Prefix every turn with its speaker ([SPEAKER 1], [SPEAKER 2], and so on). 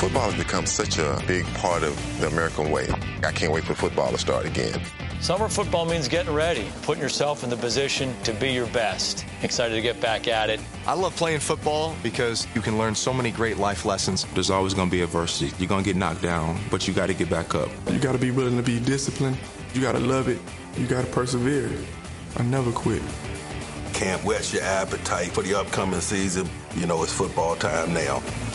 [SPEAKER 1] Football has become such a big part of the American way. I can't wait for football to start again.
[SPEAKER 2] Summer football means getting ready, putting yourself in the position to be your best. Excited to get back at it.
[SPEAKER 3] I love playing football because you can learn so many great life lessons.
[SPEAKER 4] There's always going to be adversity. You're going to get knocked down, but you got to get back up.
[SPEAKER 5] You got to be willing to be disciplined. You got to love it. You got to persevere. I never quit.
[SPEAKER 6] Can't whet your appetite for the upcoming season. You know it's football time now.